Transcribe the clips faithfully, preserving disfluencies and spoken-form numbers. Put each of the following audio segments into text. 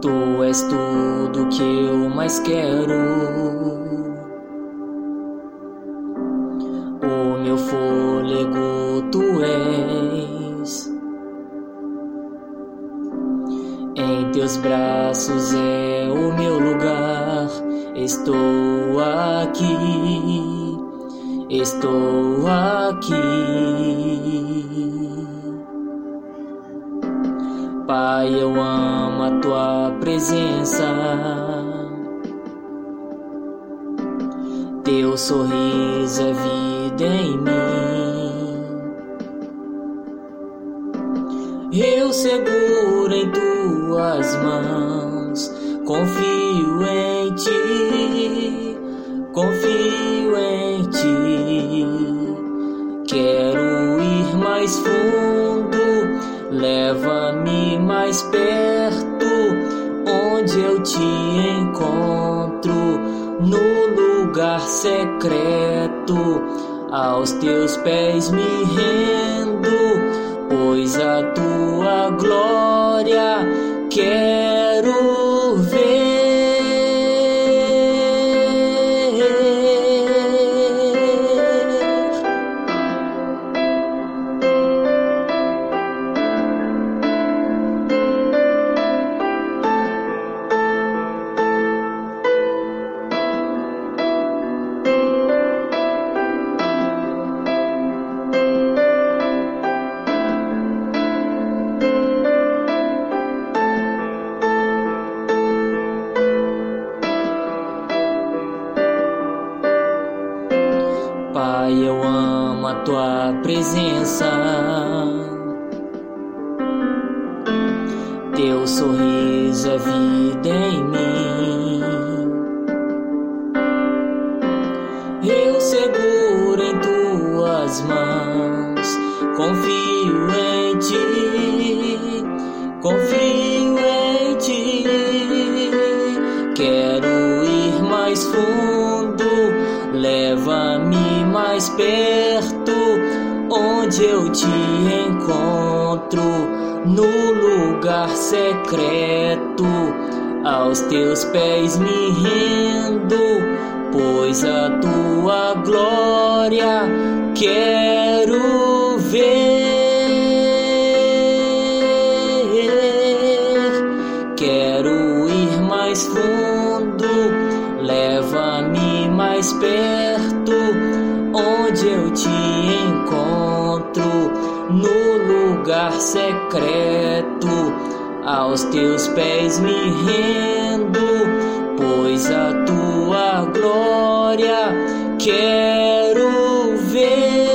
Tu és tudo que eu mais quero. O meu fôlego tu és. Em teus braços é o meu lugar. Estou aqui, estou aqui. Pai, eu amo a tua presença. Teu sorriso é vida em mim. Eu seguro em tuas mãos, confio em ti, confio em ti. Quero ir mais fundo, leva-me mais perto, onde eu te encontro, no lugar secreto. Aos teus pés me rendo, pois a tua glória quero ver. Pai, eu amo a tua presença. Teu sorriso é vida em mim. Eu seguro em tuas mãos, confio em ti, confio em ti. Quero ir mais fundo, leva-me mais perto, onde eu te encontro, no lugar secreto. Aos teus pés me rendo, pois a tua glória quero ver. Quero ir mais fundo, leva-me mais perto, onde eu te encontro, no lugar secreto. Aos teus pés me rendo, pois a tua glória quero ver.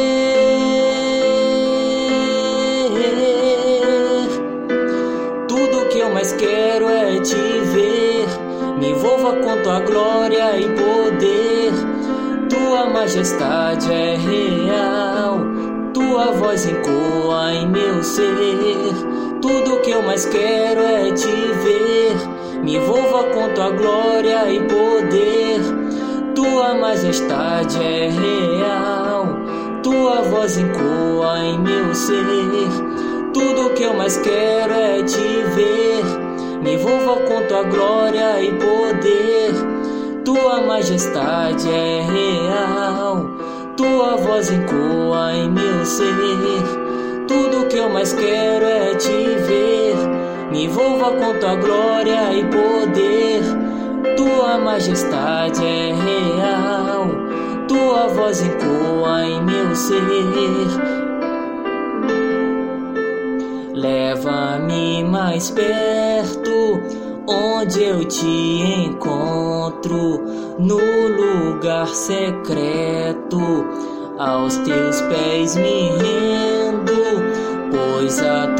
Tudo que eu mais quero é te ver. Me envolva com tua glória e poder. Tua majestade é real, tua voz ecoa em meu ser. Tudo que eu mais quero é te ver. Me envolva com tua glória e poder. Tua majestade é real, tua voz ecoa em meu ser. Tudo que eu mais quero é te ver. Me envolva com tua glória e poder. Tua majestade é real, tua voz ecoa em meu ser. Tudo que eu mais quero é te ver. Me envolva com tua glória e poder. Tua majestade é real, tua voz ecoa em meu ser. Leva-me mais perto, onde eu te encontro, no lugar secreto. Aos teus pés me rendo, pois a